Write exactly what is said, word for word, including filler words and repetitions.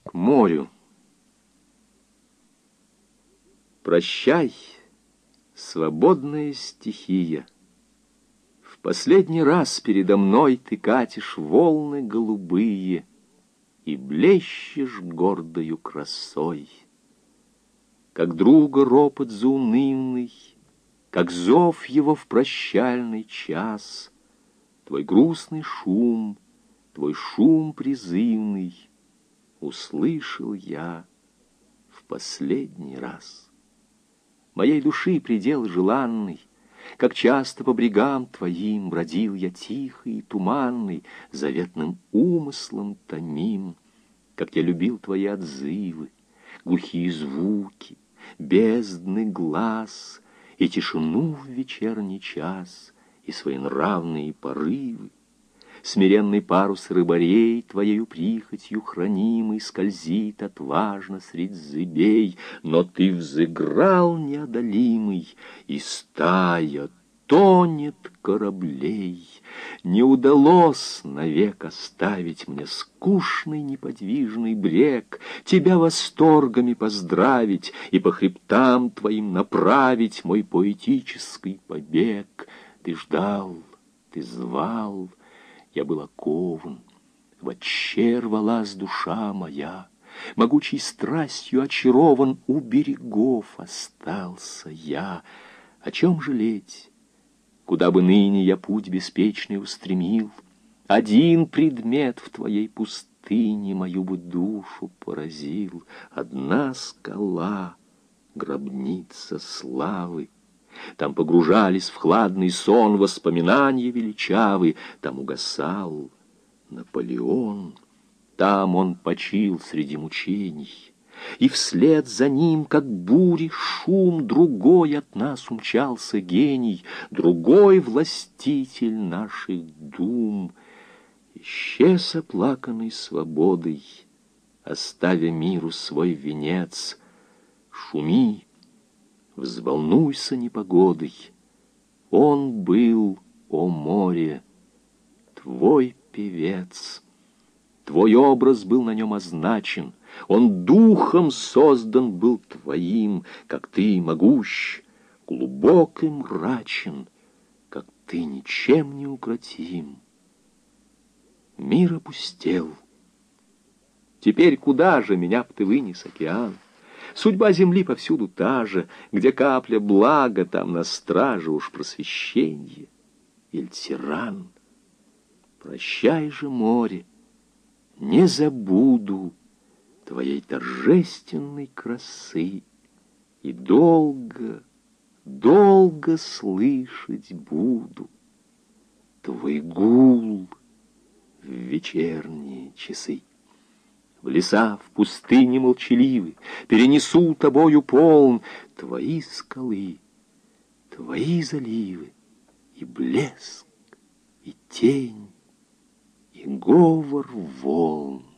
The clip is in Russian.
к морю. Прощай, свободная стихия. В последний раз передо мной ты катишь волны голубые и блещешь гордою красой. Как друга ропот заунывный, как зов его в прощальный час, твой грустный шум, твой шум призывный услышал я в последний раз. Моей души предел желанный, как часто по брегам твоим бродил я тихий и туманный, заветным умыслом томим, как я любил твои отзывы, глухие звуки, бездны глаз и тишину в вечерний час, и своенравные порывы. Смиренный парус рыбарей, твоею прихотью хранимый, скользит отважно средь зыбей, но ты взыграл неодолимый, и стая тонет кораблей. Не удалось навек оставить мне скучный неподвижный брег, тебя восторгами поздравить и по хребтам твоим направить мой поэтический побег. Ты ждал, ты звал, я был окован, вотще рвалась душа моя, могучей страстью очарован, у берегов остался я. О чем жалеть? Куда бы ныне я путь беспечный устремил, один предмет в твоей пустыне мою бы душу поразил. Одна скала, гробница славы. Там погружались в хладный сон воспоминания величавы, там угасал Наполеон, там он почил среди мучений, и вслед за ним, как бури шум, другой от нас умчался гений, другой властитель наших дум. Исчез оплаканный свободой, оставя миру свой венец. Шуми, взволнуйся непогодой. Он был, о море, твой певец. Твой образ был на нем означен, он духом создан был твоим, как ты могущ, глубок и мрачен, как ты ничем не укротим. Мир опустел. Теперь куда же меня б ты вынес, океан? Судьба земли повсюду та же, где капля блага, там на страже уж просвещенье или тиран. Прощай же, море, не забуду твоей торжественной красы и долго, долго слышать буду твой гул в вечерние часы. В леса, в пустыне молчаливы перенесу тобою полн твои скалы, твои заливы, и блеск, и тень, и говор волн.